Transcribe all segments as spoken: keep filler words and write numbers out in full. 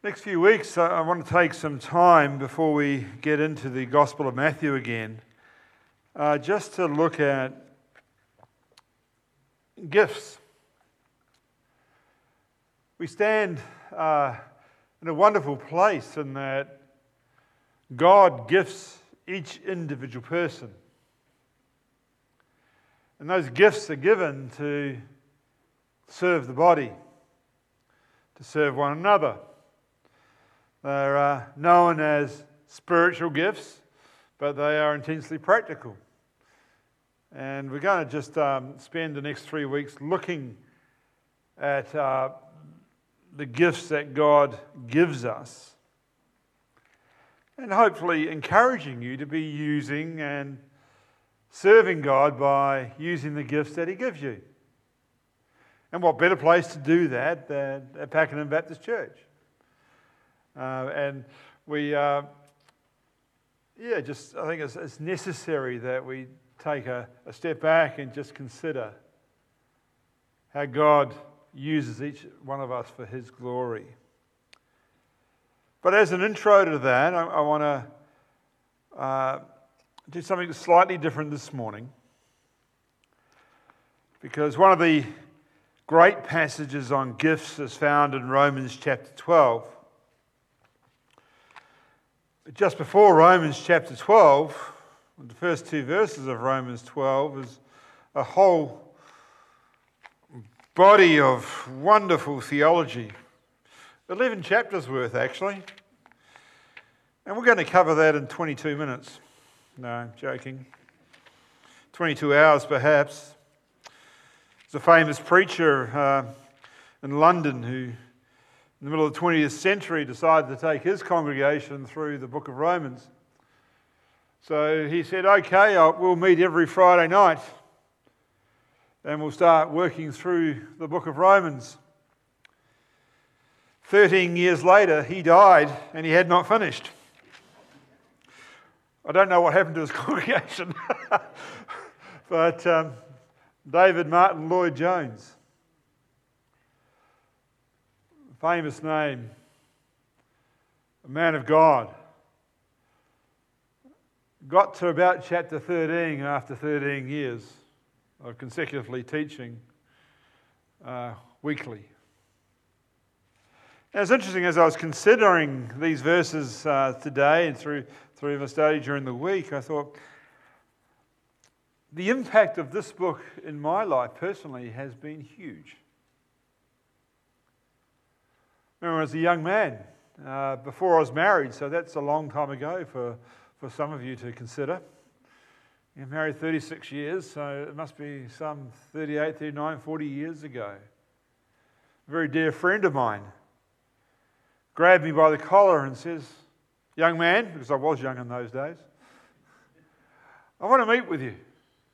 Next few weeks, I want to take some time before we get into the Gospel of Matthew again, uh, just to look at gifts. We stand uh, in a wonderful place in that God gifts each individual person. And those gifts are given to serve the body, to serve one another. They're uh, known as spiritual gifts, but they are intensely practical. And we're going to just um, spend the next three weeks looking at uh, the gifts that God gives us, and hopefully encouraging you to be using and serving God by using the gifts that He gives you. And what better place to do that than at Pakenham Baptist Church? Uh, and we, uh, yeah, just I think it's, it's necessary that we take a, a step back and just consider how God uses each one of us for His glory. But as an intro to that, I, I want to uh, do something slightly different this morning, because one of the great passages on gifts is found in Romans chapter twelve. Just before Romans chapter twelve, the first two verses of Romans twelve is a whole body of wonderful theology. eleven chapters worth, actually. And we're going to cover that in twenty-two minutes. No, joking. twenty-two hours, perhaps. There's a famous preacher uh, in London who, in the middle of the twentieth century, decided to take his congregation through the book of Romans. So he said, okay, I'll, we'll meet every Friday night and we'll start working through the book of Romans. Thirteen years later, he died and he had not finished. I don't know what happened to his congregation, but um, David Martin Lloyd Jones, famous name, a man of God, got to about chapter thirteen after thirteen years of consecutively teaching uh, weekly. And it's interesting, as I was considering these verses uh, today and through, through my study during the week, I thought the impact of this book in my life personally has been huge. I remember as a young man, uh, before I was married, so that's a long time ago for, for some of you to consider. You're married thirty-six years, so it must be some thirty-eight, thirty-nine, forty years ago. A very dear friend of mine grabbed me by the collar and says, young man, because I was young in those days, I want to meet with you.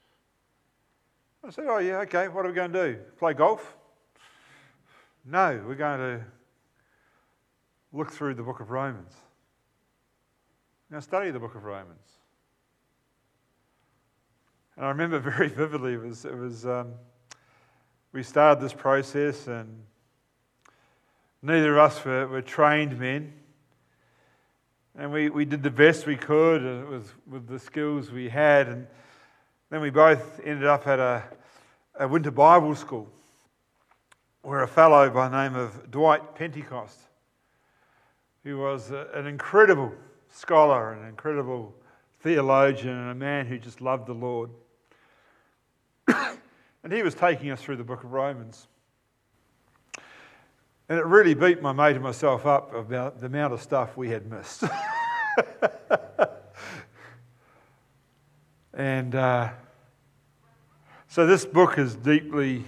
I said, oh yeah, okay, what are we going to do? Play golf? No, we're going to look through the book of Romans. Now study the book of Romans. And I remember very vividly, it was, it was um, we started this process and neither of us were, were trained men. And we, we did the best we could with, with the skills we had. And then we both ended up at a, a winter Bible school where a fellow by the name of Dwight Pentecost, who was a, an incredible scholar, an incredible theologian, and a man who just loved the Lord. And he was taking us through the book of Romans. And it really beat my mate and myself up about the amount of stuff we had missed. and uh, so this book is deeply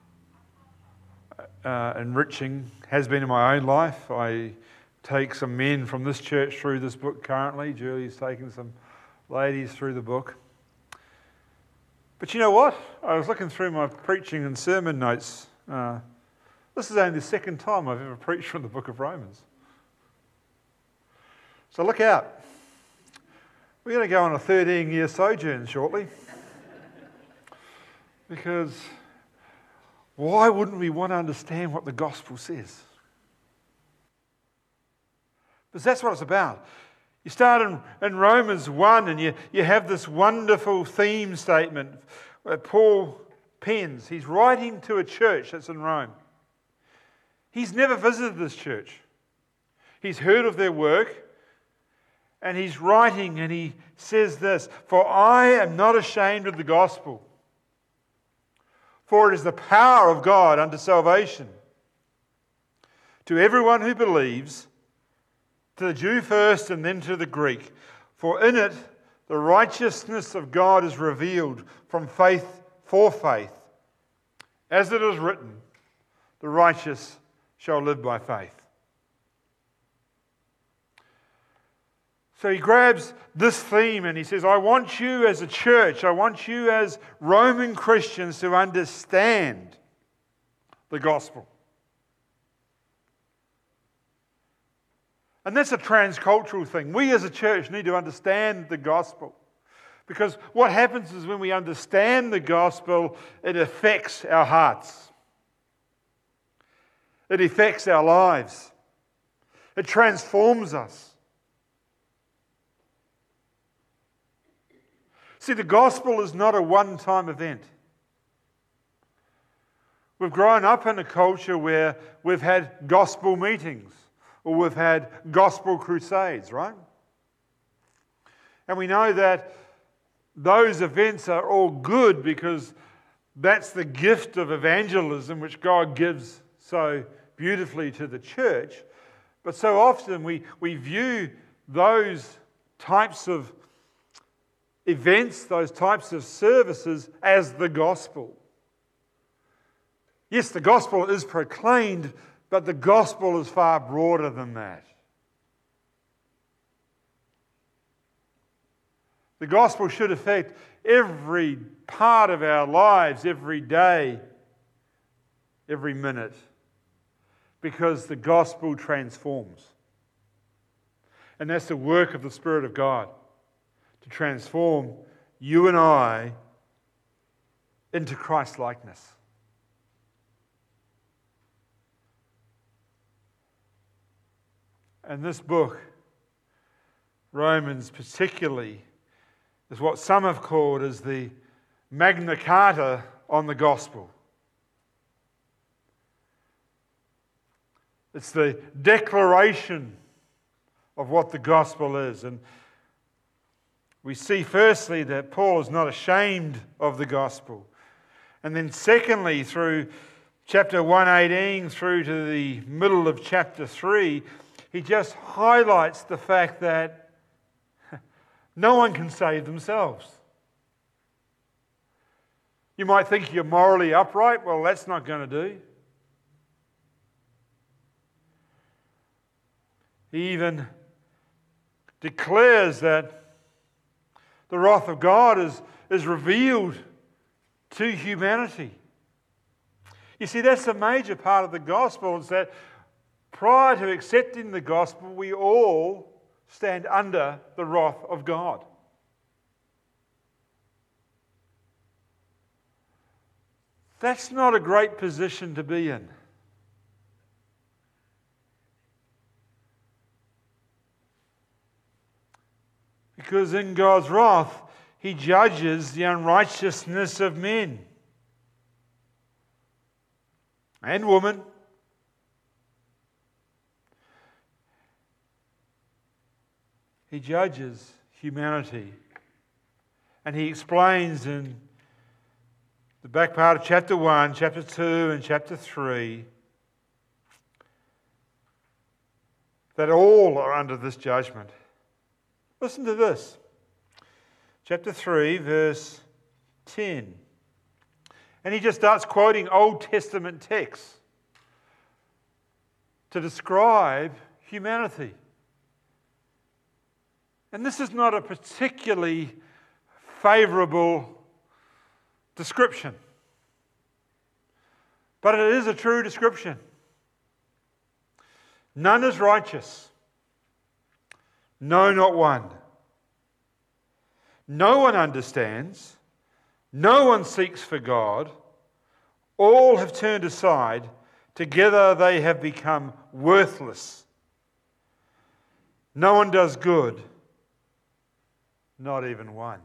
uh, enriching, has been in my own life. I take some men from this church through this book currently. Julie's taking some ladies through the book. But you know what? I was looking through my preaching and sermon notes. Uh, this is only the second time I've ever preached from the book of Romans. So look out. We're going to go on a thirteen-year sojourn shortly. Because why wouldn't we want to understand what the gospel says? Because that's what it's about. You start in, in Romans one and you, you have this wonderful theme statement where Paul pens. He's writing to a church that's in Rome. He's never visited this church. He's heard of their work and he's writing and he says this, "For I am not ashamed of the gospel, for it is the power of God unto salvation to everyone who believes, to the Jew first and then to the Greek. For in it the righteousness of God is revealed from faith for faith. As it is written, the righteous shall live by faith." So he grabs this theme and he says, I want you as a church, I want you as Roman Christians to understand the gospel. And that's a transcultural thing. We as a church need to understand the gospel. Because what happens is when we understand the gospel, it affects our hearts. It affects our lives. It transforms us. See, the gospel is not a one-time event. We've grown up in a culture where we've had gospel meetings or we've had gospel crusades, right? And we know that those events are all good because that's the gift of evangelism which God gives so beautifully to the church. But so often we, we view those types of events, those types of services as the gospel. Yes, the gospel is proclaimed, but the gospel is far broader than that. The gospel should affect every part of our lives, every day, every minute, because the gospel transforms. And that's the work of the Spirit of God, to transform you and I into Christ-likeness. And this book, Romans particularly, is what some have called as the Magna Carta on the gospel. It's the declaration of what the gospel is. And we see firstly that Paul is not ashamed of the gospel. And then secondly, through chapter one eighteen through to the middle of chapter three, he just highlights the fact that no one can save themselves. You might think you're morally upright. Well, that's not going to do. He even declares that the wrath of God is, is revealed to humanity. You see, that's a major part of the gospel, is that prior to accepting the gospel, we all stand under the wrath of God. That's not a great position to be in. Because in God's wrath, He judges the unrighteousness of men and women. He judges humanity. And He explains in the back part of chapter one, chapter two, and chapter three that all are under this judgment. Listen to this. Chapter three, verse ten. And he just starts quoting Old Testament texts to describe humanity. And this is not a particularly favourable description, but it is a true description. None is righteous. No, not one. No one understands. No one seeks for God. All have turned aside. Together they have become worthless. No one does good, not even one.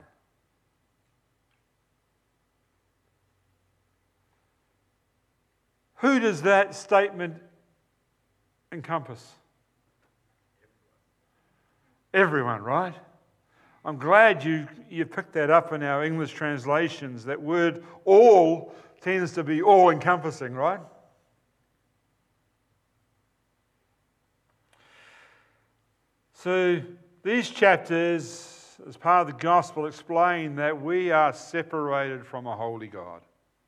Who does that statement encompass? Everyone, right? I'm glad you, you picked that up in our English translations. That word all tends to be all-encompassing, right? So these chapters, as part of the gospel, explain that we are separated from a holy God.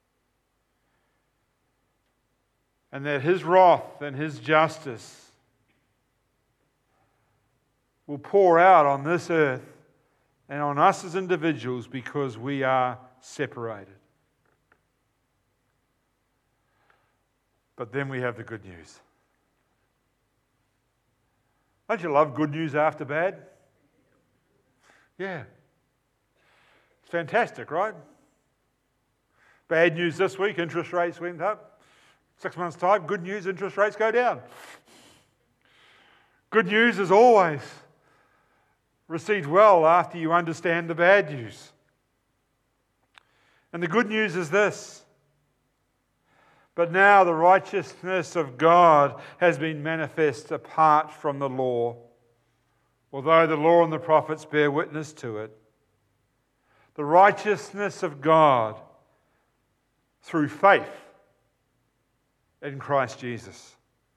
And that His wrath and His justice will pour out on this earth and on us as individuals because we are separated. But then we have the good news. Don't you love good news after bad? Yeah. It's fantastic, right? Bad news this week, interest rates went up. Six months' time, good news, interest rates go down. Good news is always received well after you understand the bad news. And the good news is this: but now the righteousness of God has been manifest apart from the law, although the law and the prophets bear witness to it. The righteousness of God through faith in Christ Jesus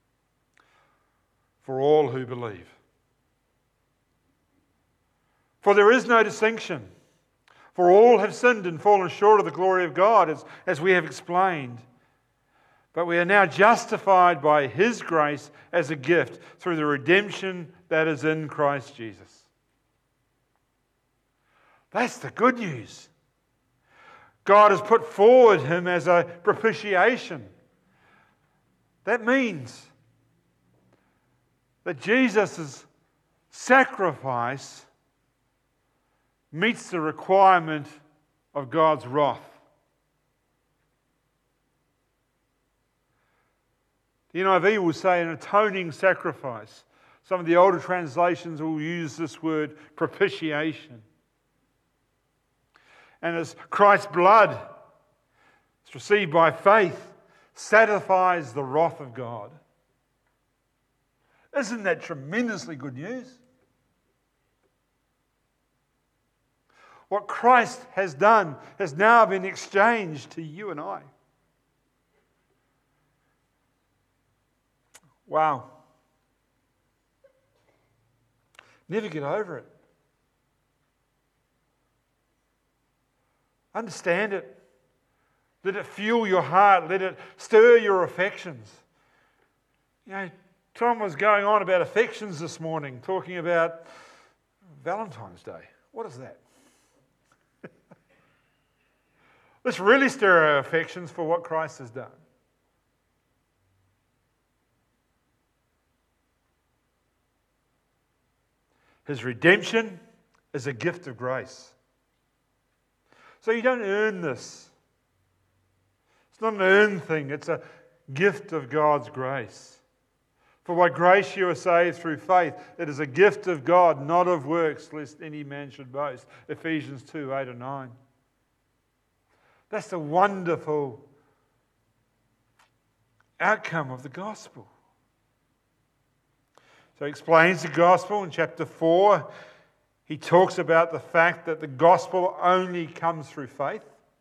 for all who believe. For there is no distinction, for all have sinned and fallen short of the glory of God, as, as we have explained. But we are now justified by His grace as a gift through the redemption that is in Christ Jesus. That's the good news. God has put forward Him as a propitiation. That means that Jesus' sacrifice meets the requirement of God's wrath. The N I V will say an atoning sacrifice. Some of the older translations will use this word propitiation. And as Christ's blood is received by faith, satisfies the wrath of God. Isn't that tremendously good news? What Christ has done has now been exchanged to you and I. Wow. Never get over it. Understand it. Let it fuel your heart. Let it stir your affections. You know, Tom was going on about affections this morning, talking about Valentine's Day. What is that? Let's really stir our affections for what Christ has done. His redemption is a gift of grace. So you don't earn this. It's not an earned thing. It's a gift of God's grace. For by grace you are saved through faith. It is a gift of God, not of works, lest any man should boast. Ephesians two, eight and nine. That's the wonderful outcome of the gospel. So he explains the gospel in chapter four. He talks about the fact that the gospel only comes through faith.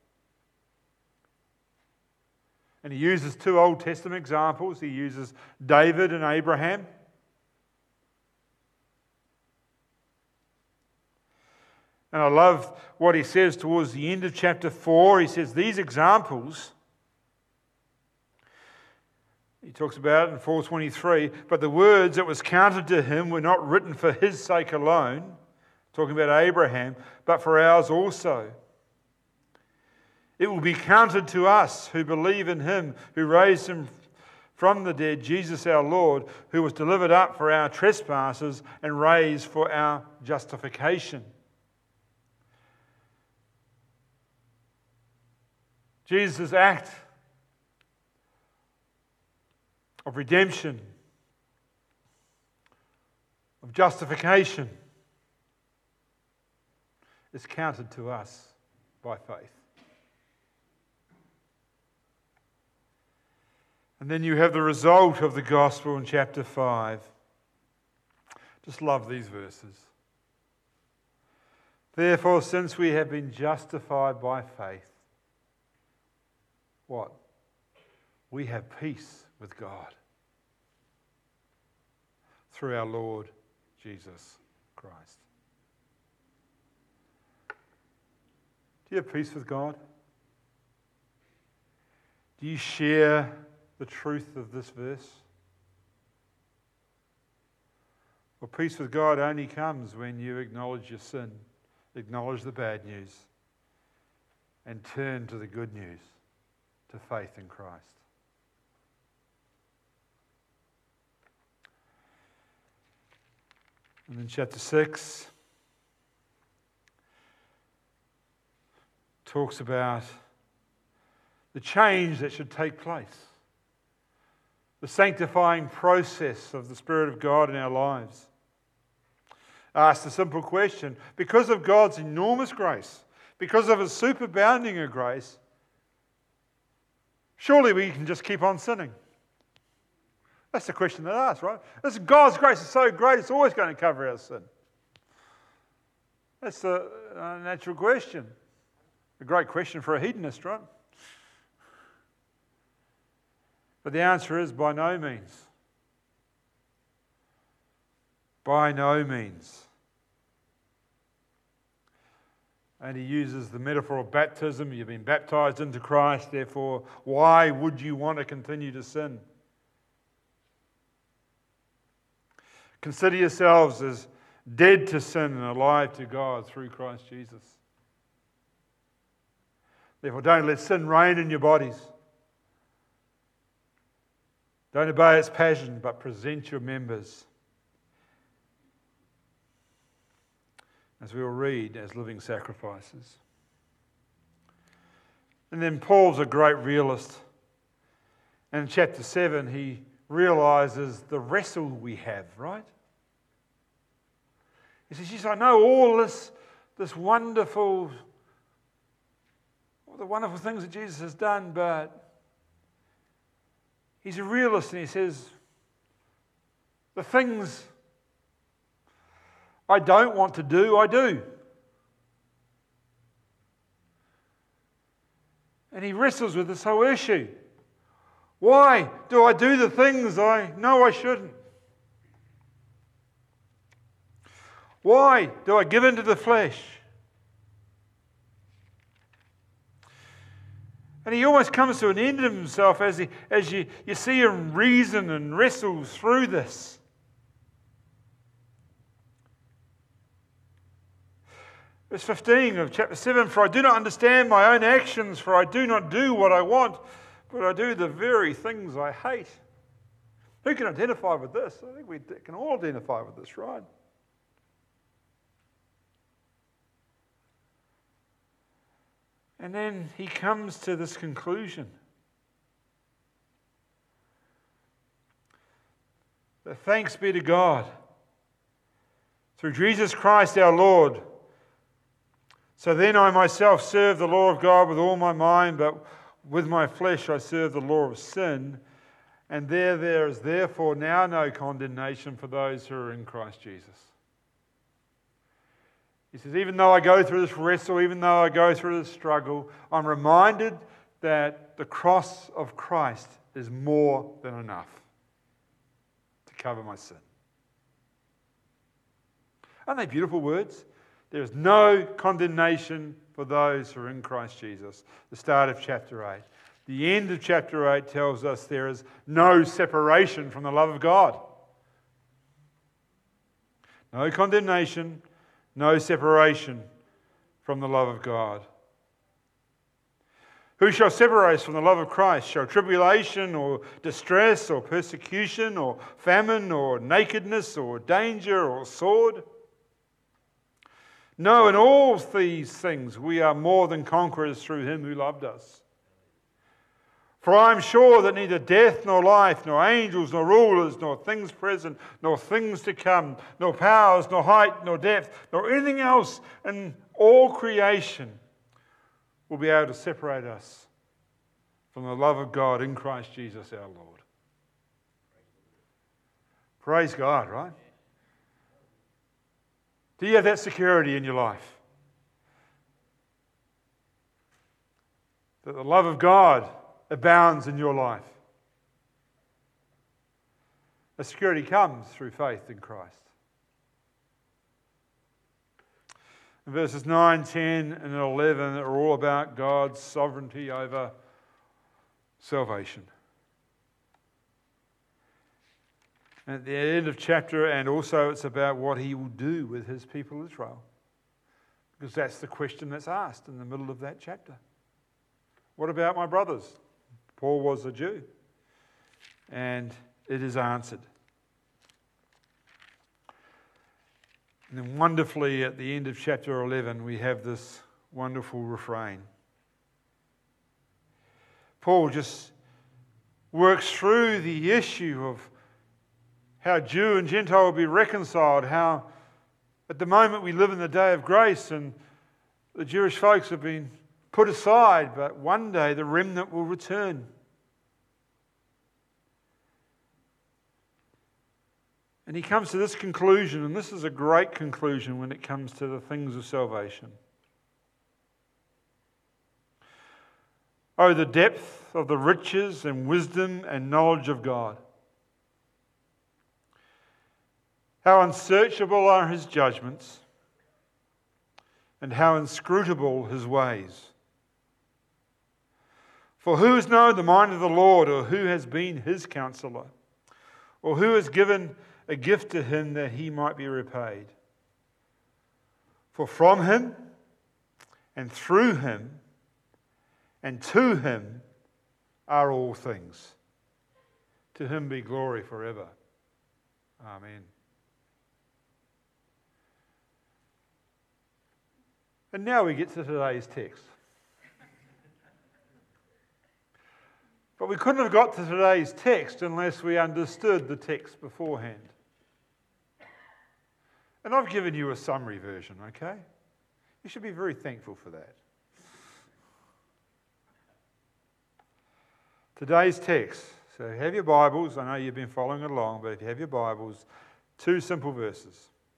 And he uses two Old Testament examples. He uses David and Abraham. And I love what he says towards the end of chapter four. He says these examples, he talks about in four twenty-three, but the words that was counted to him were not written for his sake alone, talking about Abraham, but for ours also. It will be counted to us who believe in him, who raised him from the dead, Jesus our Lord, who was delivered up for our trespasses and raised for our justification. Jesus' act of redemption of justification is counted to us by faith. And then you have the result of the gospel in chapter five. Just love these verses. Therefore, since we have been justified by faith, what? We have peace with God through our Lord Jesus Christ. Do you have peace with God? Do you share the truth of this verse? Well, peace with God only comes when you acknowledge your sin, acknowledge the bad news, and turn to the good news, to faith in Christ. And then chapter six talks about the change that should take place, the sanctifying process of the Spirit of God in our lives. Ask the simple question, because of God's enormous grace, because of His superabounding of grace, surely we can just keep on sinning. That's the question that asks, right? This God's grace is so great, it's always going to cover our sin. That's the uh, natural question. A great question for a hedonist, right? But the answer is by no means. By no means. And he uses the metaphor of baptism. You've been baptized into Christ, therefore, why would you want to continue to sin? Consider yourselves as dead to sin and alive to God through Christ Jesus. Therefore, don't let sin reign in your bodies. Don't obey its passion, but present your members, as we will read, as living sacrifices. And then Paul's a great realist. And in chapter seven, he realizes the wrestle we have, right? He says, yes, I know all this, this wonderful, all the wonderful things that Jesus has done, but he's a realist and he says, the things I don't want to do, I do. And he wrestles with this whole issue. Why do I do the things I know I shouldn't? Why do I give in to the flesh? And he almost comes to an end of himself as, he, as you, you see him reason and wrestles through this. Verse fifteen of chapter seven, for I do not understand my own actions, for I do not do what I want, but I do the very things I hate. Who can identify with this? I think we can all identify with this, right? And then he comes to this conclusion. That thanks be to God, through Jesus Christ our Lord. So then I myself serve the law of God with all my mind, but with my flesh I serve the law of sin. And there there is therefore now no condemnation for those who are in Christ Jesus. He says, even though I go through this wrestle, even though I go through this struggle, I'm reminded that the cross of Christ is more than enough to cover my sin. Aren't they beautiful words? There is no condemnation for those who are in Christ Jesus. The start of chapter eight. The end of chapter eight tells us there is no separation from the love of God. No condemnation, no separation from the love of God. Who shall separate us from the love of Christ? Shall tribulation or distress or persecution or famine or nakedness or danger or sword? No, in all these things we are more than conquerors through Him who loved us. For I am sure that neither death nor life, nor angels, nor rulers, nor things present, nor things to come, nor powers, nor height, nor depth, nor anything else in all creation will be able to separate us from the love of God in Christ Jesus our Lord. Praise God, right? Do you have that security in your life? That the love of God abounds in your life. The security comes through faith in Christ. And verses nine, ten, and eleven are all about God's sovereignty over salvation. And at the end of chapter, and also it's about what he will do with his people Israel. Because that's the question that's asked in the middle of that chapter. What about my brothers? Paul was a Jew. And it is answered. And then wonderfully at the end of chapter eleven, we have this wonderful refrain. Paul just works through the issue of how Jew and Gentile will be reconciled, how at the moment we live in the day of grace and the Jewish folks have been put aside, but one day the remnant will return. And he comes to this conclusion, and this is a great conclusion when it comes to the things of salvation. Oh, the depth of the riches and wisdom and knowledge of God. How unsearchable are his judgments, and how inscrutable his ways. For who has known the mind of the Lord, or who has been his counselor, or who has given a gift to him that he might be repaid? For from him, and through him, and to him are all things. To him be glory forever. Amen. And now we get to today's text. But we couldn't have got to today's text unless we understood the text beforehand. And I've given you a summary version, okay? You should be very thankful for that. Today's text. So have your Bibles. I know you've been following along, but if you have your Bibles, two simple verses.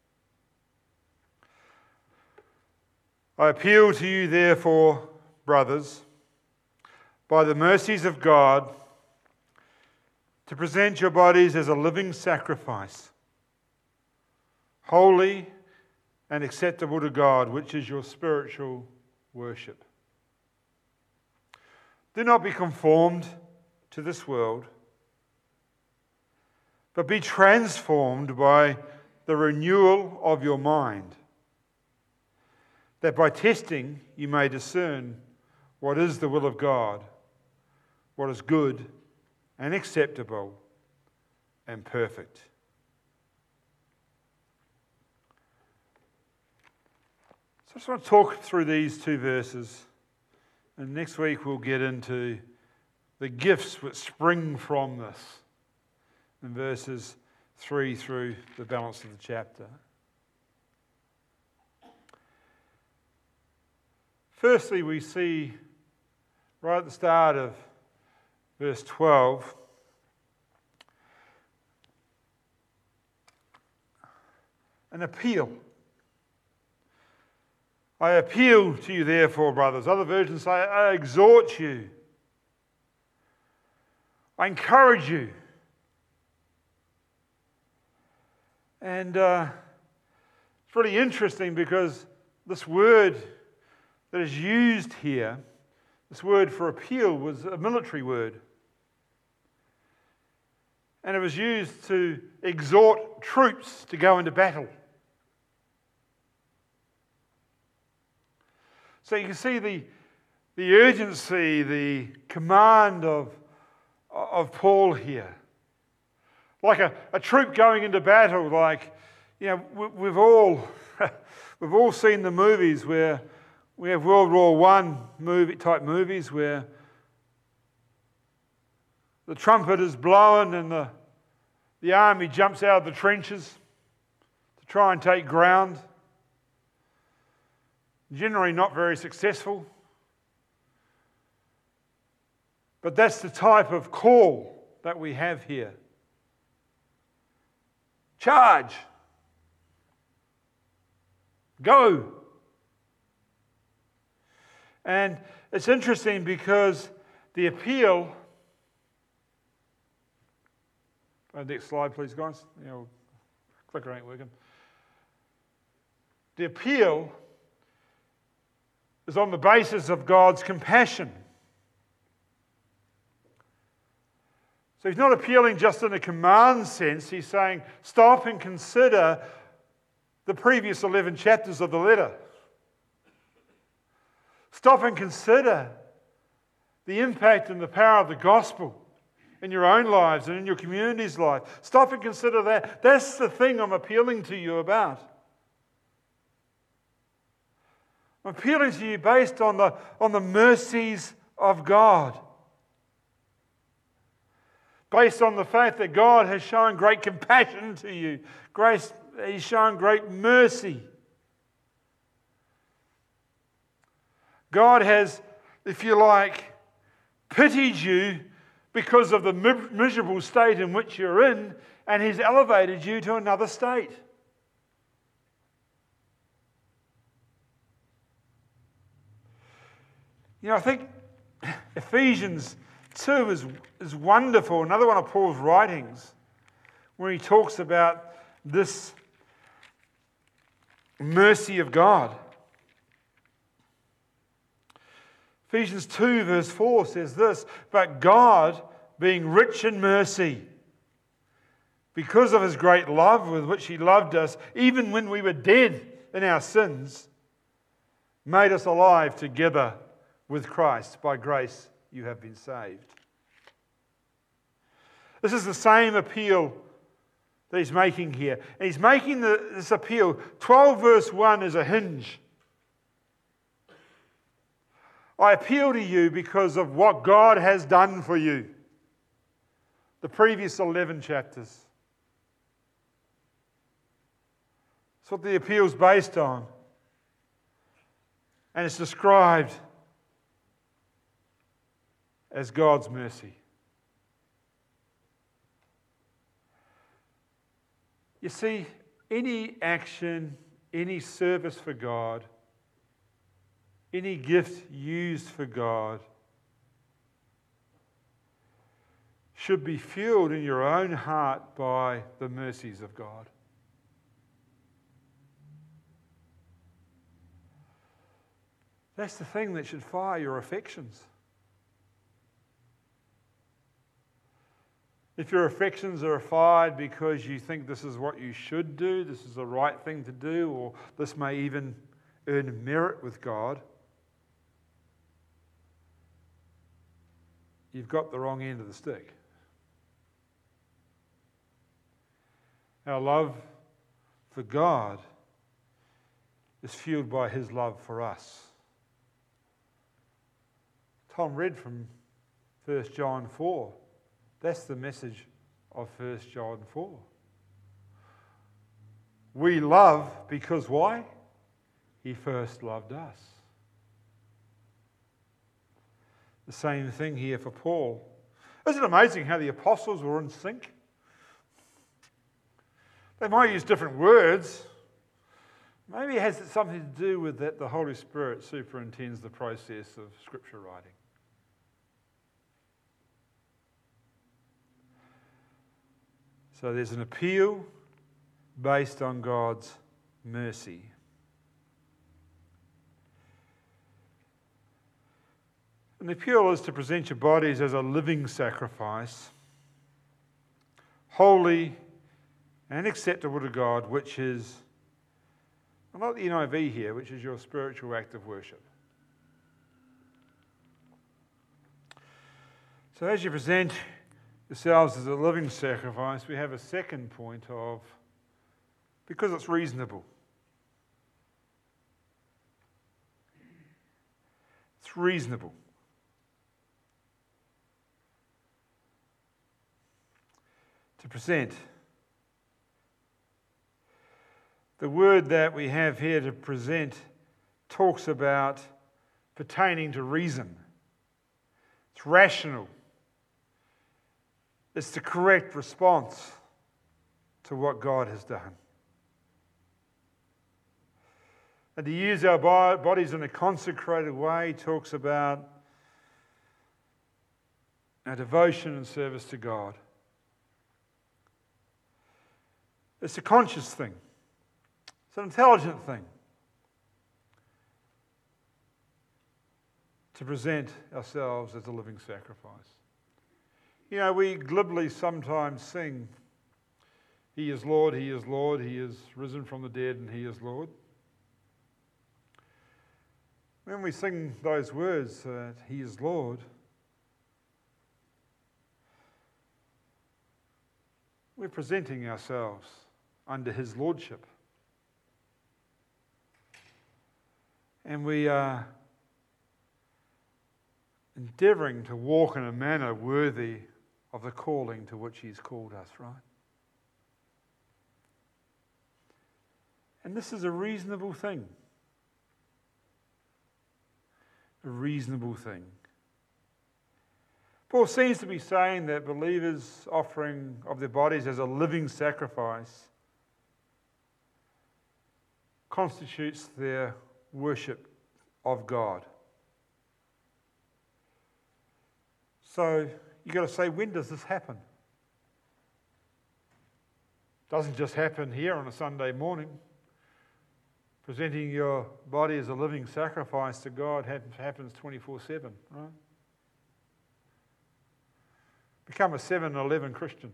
I appeal to you, therefore, brothers, by the mercies of God, to present your bodies as a living sacrifice, holy and acceptable to God, which is your spiritual worship. Do not be conformed to this world, but be transformed by the renewal of your mind, that by testing you may discern what is the will of God, what is good and acceptable and perfect. So I just want to talk through these two verses, and next week we'll get into the gifts which spring from this in verses three through the balance of the chapter. Firstly, we see right at the start of verse twelve, an appeal. I appeal to you, therefore, brothers. Other versions say, I exhort you. I encourage you. And uh, it's really interesting because this word that is used here, this word for appeal, was a military word. And it was used to exhort troops to go into battle. So you can see the, the urgency, the command of, of Paul here. Like a, a troop going into battle, like, you know, we, we've all we've all seen the movies where we have World War One movie type movies where the trumpet is blown and the, the army jumps out of the trenches to try and take ground. Generally not very successful. But that's the type of call that we have here. Charge. Go. And it's interesting because the appeal... Oh, next slide, please, guys. You know, clicker ain't working. The appeal is on the basis of God's compassion. So he's not appealing just in a command sense. He's saying, stop and consider the previous eleven chapters of the letter. Stop and consider the impact and the power of the gospel in your own lives and in your community's life. Stop and consider that. That's the thing I'm appealing to you about. I'm appealing to you based on the, on the mercies of God. Based on the fact that God has shown great compassion to you. Grace, He's shown great mercy. God has, if you like, pitied you because of the miserable state in which you're in, and He's elevated you to another state. You know, I think Ephesians two is, is wonderful. Another one of Paul's writings, where he talks about this mercy of God. Ephesians two verse four says this, but God, being rich in mercy, because of His great love with which He loved us, even when we were dead in our sins, made us alive together with Christ. By grace you have been saved. This is the same appeal that he's making here. And he's making the, this appeal. twelve verse one is a hinge. I appeal to you because of what God has done for you. The previous eleven chapters. That's what the appeal is based on. And it's described as God's mercy. You see, any action, any service for God, any gift used for God should be fueled in your own heart by the mercies of God. That's the thing that should fire your affections. If your affections are fired because you think this is what you should do, this is the right thing to do, or this may even earn merit with God, you've got the wrong end of the stick. Our love for God is fueled by His love for us. Tom read from First John four. That's the message of First John four. We love because why? He first loved us. The same thing here for Paul. Isn't it amazing how the apostles were in sync? They might use different words. Maybe it has something to do with that the Holy Spirit superintends the process of scripture writing. So there's an appeal based on God's mercy. And the appeal is to present your bodies as a living sacrifice, holy and acceptable to God, which is, well, not the N I V here, which is your spiritual act of worship. So as you present yourselves as a living sacrifice, we have a second point of, because it's reasonable. It's reasonable. to present. The word that we have here, to present, talks about pertaining to reason. It's rational. It's the correct response to what God has done. And to use our bodies in a consecrated way talks about our devotion and service to God. It's a conscious thing. It's an intelligent thing to present ourselves as a living sacrifice. You know, we glibly sometimes sing, He is Lord, He is Lord, He is risen from the dead, and He is Lord. When we sing those words, that He is Lord, we're presenting ourselves under His Lordship. And we are endeavouring to walk in a manner worthy of the calling to which He's called us, right? And this is a reasonable thing. A reasonable thing. Paul seems to be saying that believers' offering of their bodies as a living sacrifice constitutes their worship of God. So you've got to say, when does this happen? It doesn't just happen here on a Sunday morning. Presenting your body as a living sacrifice to God happens twenty-four seven, right? Become a seven eleven Christian.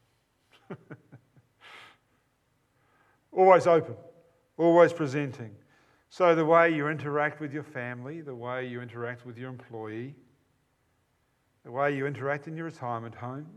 Always open, always presenting. So the way you interact with your family, the way you interact with your employee, the way you interact in your retirement home,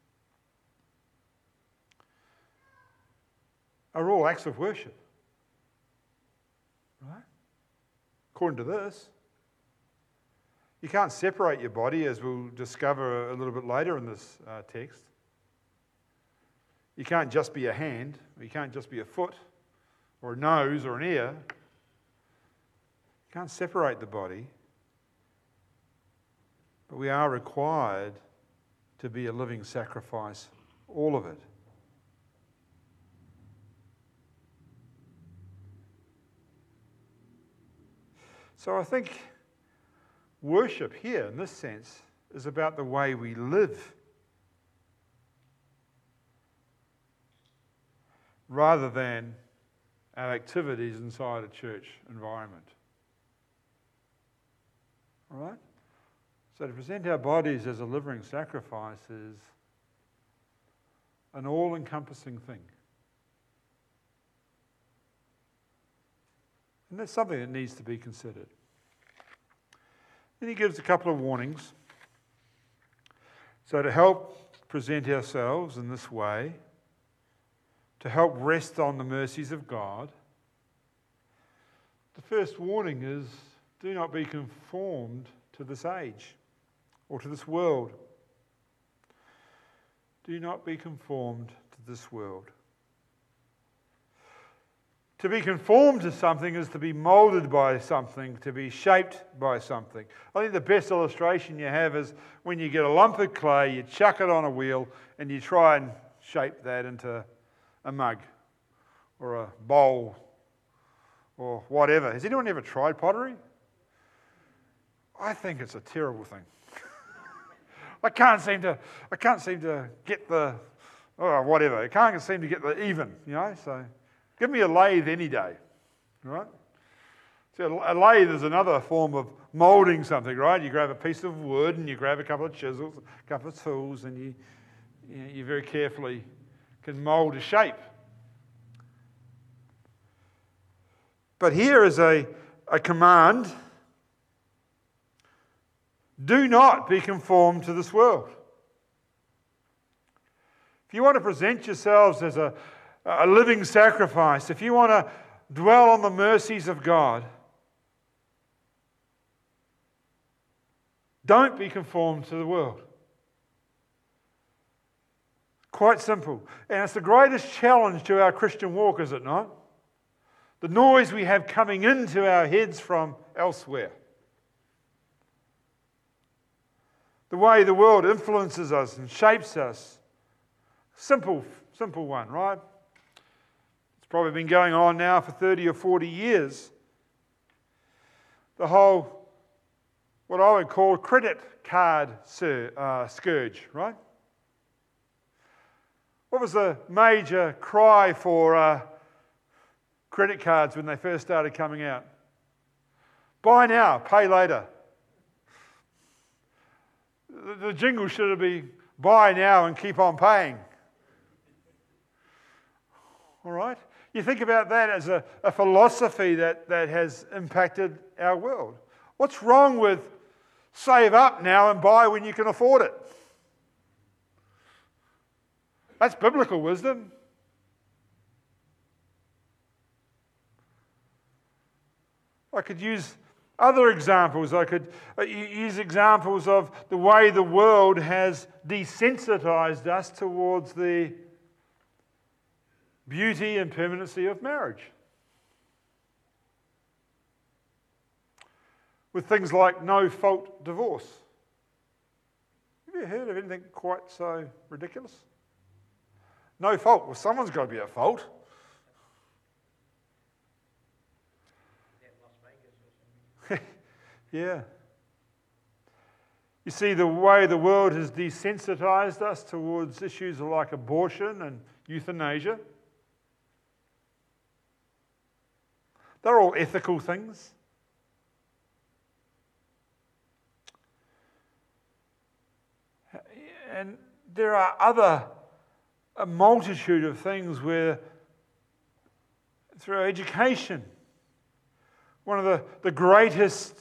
are all acts of worship. Right? According to this. You can't separate your body, as we'll discover a little bit later in this uh, text. You can't just be a hand, or you can't just be a foot, or a nose, or an ear. You can't separate the body. But we are required to be a living sacrifice, all of it. So I think worship here, in this sense, is about the way we live, rather than our activities inside a church environment. All right? So to present our bodies as a living sacrifice is an all-encompassing thing. And that's something that needs to be considered. Then he gives a couple of warnings. So to help present ourselves in this way, to help rest on the mercies of God, the first warning is, do not be conformed to this age or to this world. Do not be conformed to this world. To be conformed to something is to be moulded by something, to be shaped by something. I think the best illustration you have is when you get a lump of clay, you chuck it on a wheel, and you try and shape that into a mug or a bowl or whatever. Has anyone ever tried pottery? I think it's a terrible thing. I can't seem to. I can't seem to get the. Oh, whatever. I can't seem to get the even. You know. So, give me a lathe any day, right? So a lathe is another form of moulding something, right? You grab a piece of wood and you grab a couple of chisels, a couple of tools, and you you, know, you very carefully can mould a shape. But here is a, a command. Do not be conformed to this world. If you want to present yourselves as a, a living sacrifice, if you want to dwell on the mercies of God, don't be conformed to the world. Quite simple. And it's the greatest challenge to our Christian walk, is it not? The noise we have coming into our heads from elsewhere. The way the world influences us and shapes us. Simple, simple one, right? It's probably been going on now for thirty or forty years. The whole, what I would call credit card uh, scourge, right? What was the major cry for uh, credit cards when they first started coming out? Buy now, pay later. The, the jingle should have been buy now and keep on paying. All right? You think about that as a, a philosophy that, that has impacted our world. What's wrong with save up now and buy when you can afford it? That's biblical wisdom. I could use other examples. I could use examples of the way the world has desensitized us towards the beauty and permanency of marriage. With things like no-fault divorce. Have you heard of anything quite so ridiculous? No fault. Well, someone's got to be at fault. Yeah. You see, the way the world has desensitized us towards issues like abortion and euthanasia. They're all ethical things. And there are other, a multitude of things where, through our education, one of the, the greatest,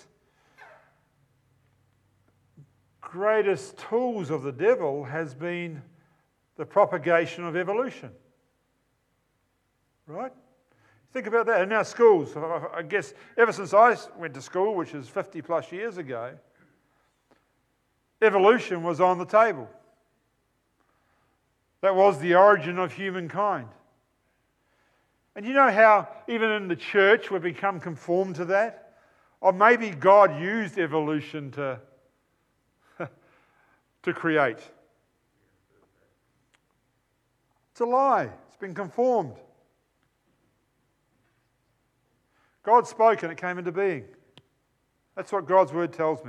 greatest tools of the devil has been the propagation of evolution. Right? Think about that. In our schools, I guess ever since I went to school, which is fifty plus years ago, evolution was on the table. That was the origin of humankind. And you know how even in the church we've become conformed to that? Or maybe God used evolution to, to create. It's a lie. It's been conformed. God spoke and it came into being. That's what God's word tells me.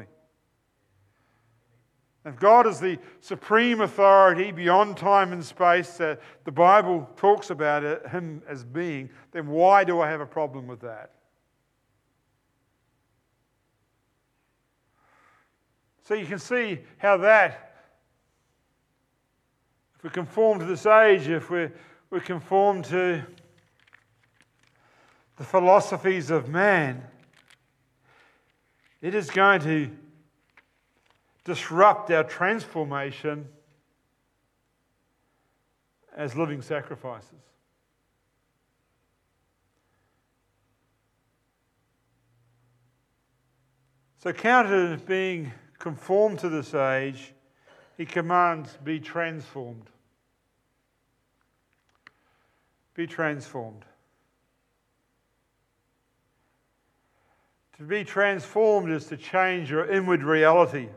If God is the supreme authority beyond time and space that the Bible talks about it, Him as being, then why do I have a problem with that? So you can see how that, if we conform to this age, if we we conform to the philosophies of man, it is going to disrupt our transformation as living sacrifices. So counter to being conformed to this age, he commands, be transformed. Be transformed. To be transformed is to change your inward reality.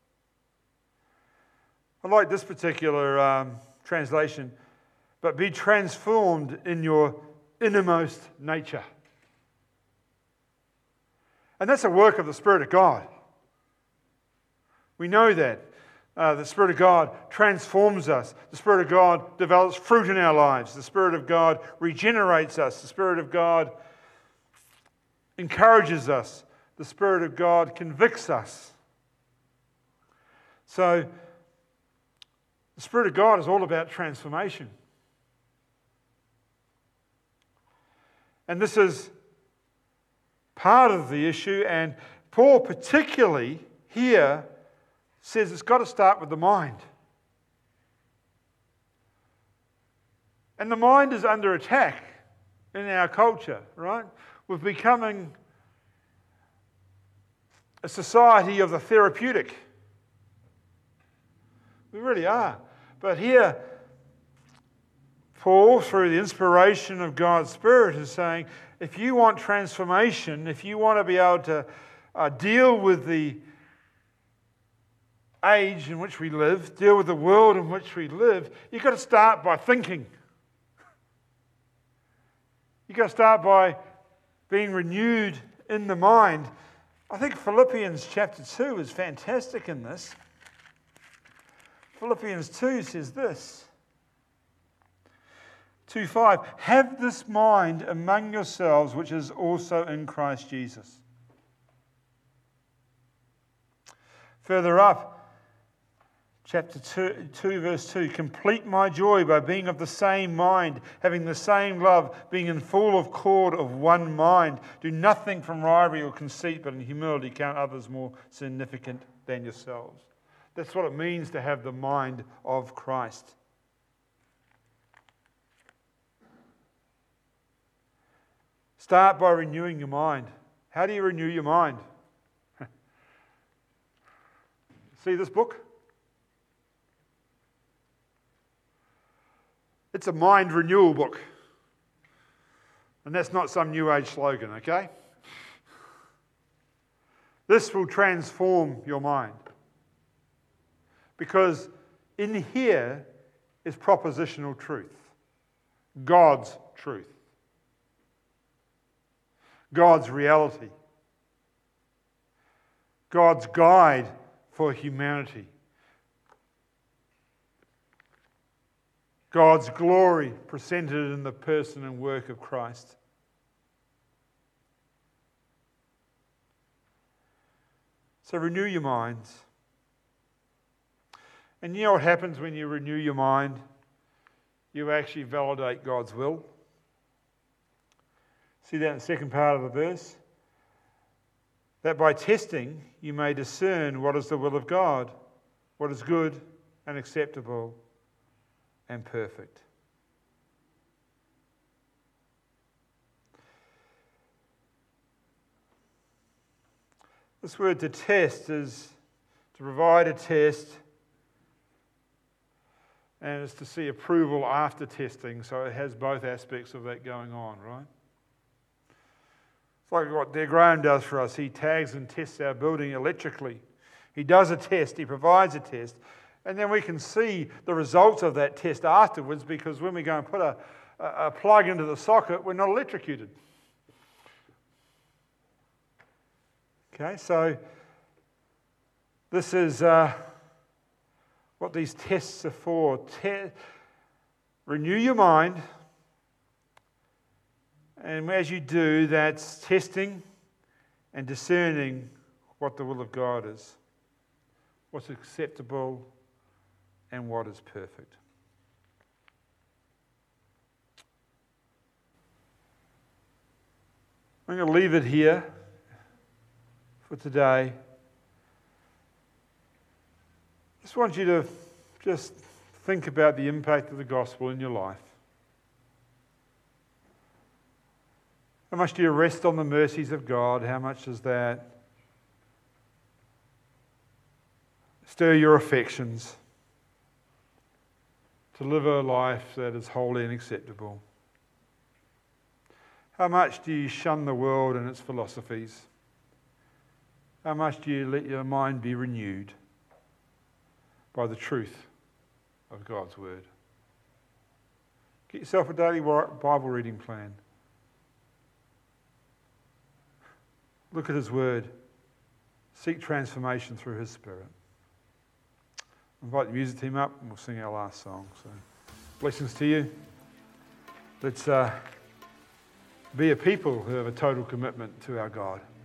I like this particular um, translation, but be transformed in your innermost nature. And that's a work of the Spirit of God. We know that. Uh, the Spirit of God transforms us. The Spirit of God develops fruit in our lives. The Spirit of God regenerates us. The Spirit of God encourages us. The Spirit of God convicts us. So, the Spirit of God is all about transformation. And this is part of the issue, and Paul particularly here says it's got to start with the mind. And the mind is under attack in our culture, right? We're becoming a society of the therapeutic. We really are. But here, Paul, through the inspiration of God's Spirit, is saying, if you want transformation, if you want to be able to uh, deal with the age in which we live, deal with the world in which we live, you've got to start by thinking. You've got to start by being renewed in the mind. I think Philippians chapter two is fantastic in this. Philippians two says this, two five, have this mind among yourselves which is also in Christ Jesus. Further up, chapter two, two, verse two, complete my joy by being of the same mind, having the same love, being in full accord of one mind. Do nothing from rivalry or conceit, but in humility count others more significant than yourselves. That's what it means to have the mind of Christ. Start by renewing your mind. How do you renew your mind? See this book? It's a mind renewal book. And that's not some new age slogan, okay? This will transform your mind. Because in here is propositional truth. God's truth. God's reality. God's guide for humanity. God's glory presented in the person and work of Christ. So renew your minds. And you know what happens when you renew your mind? You actually validate God's will. See that in the second part of the verse? That by testing you may discern what is the will of God, what is good and acceptable and perfect. This word to test is to provide a test, and it's to see approval after testing, so it has both aspects of that going on, right? It's like what Dare Graham does for us. He tags and tests our building electrically. He does a test, he provides a test, and then we can see the results of that test afterwards, because when we go and put a, a, a plug into the socket, we're not electrocuted. Okay, so this is uh, what these tests are for. Te- renew your mind, and as you do, that's testing and discerning what the will of God is, what's acceptable and what is perfect. I'm going to leave it here for today. I just want you to just think about the impact of the gospel in your life. How much do you rest on the mercies of God? How much does that stir your affections to live a life that is holy and acceptable? How much do you shun the world and its philosophies? How much do you let your mind be renewed by the truth of God's Word? Get yourself a daily Bible reading plan. Look at His Word. Seek transformation through His Spirit. Invite the music team up and we'll sing our last song. So, blessings to you. Let's uh, be a people who have a total commitment to our God.